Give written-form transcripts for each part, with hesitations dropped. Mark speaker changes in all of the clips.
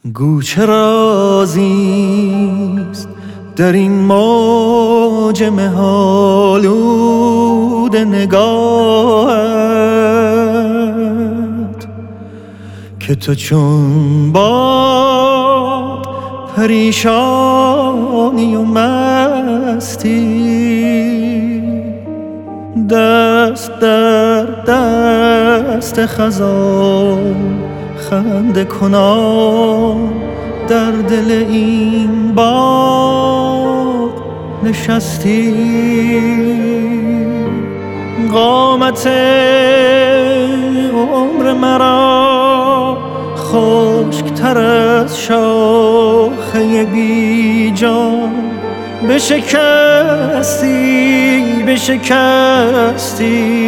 Speaker 1: گو چه رازیست در این موج مه‌آلود نگاهت که تو چون باد پریشانی و مستی، دست در دست خزان خنده کنان در دل این باغ نشستی. قامت عمر مرا خشک‌تر از شاخه بی جان بشکستی.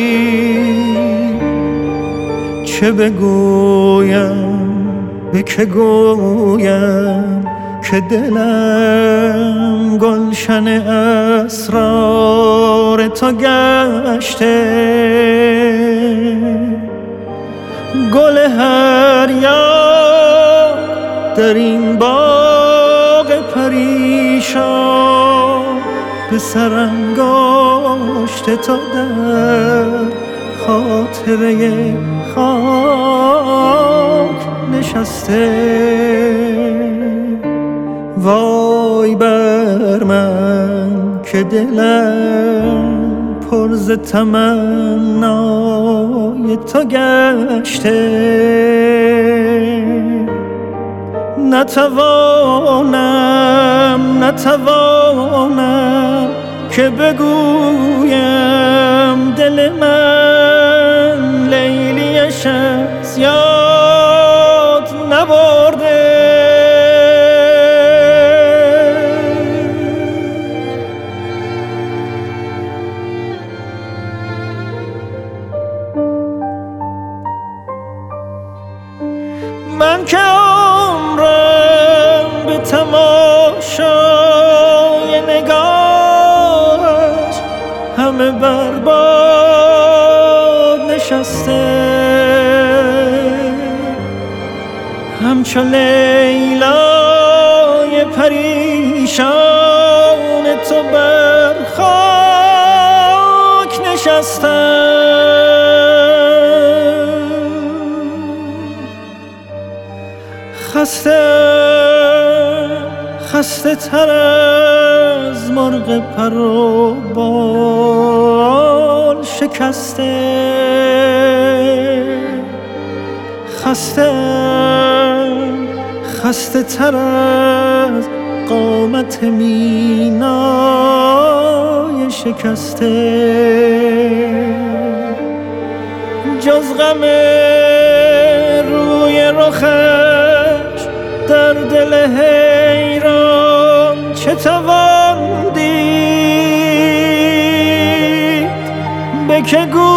Speaker 1: چه بگویم به که گویم که دلم گلشن اسرار تو گشته. گل هر یاد در این باغ پریشان به سرانگشت تو در خاطره خاک نشسته. وای بر من که دلم پر ز تمنای تو گشته. نتوانم که بگویم دل من لیلیش از یاد نبرده. من که عمرم به تماشای نگاهش همه برباد نشسته. همچو لیلای پریشان تو بر خاک نشستم. خسته تر از مرغ پر و بال شکسته. خسته تر از قامت مینای شکسته. جز غم روی رخش در دل حیران چه توان دید؟ به که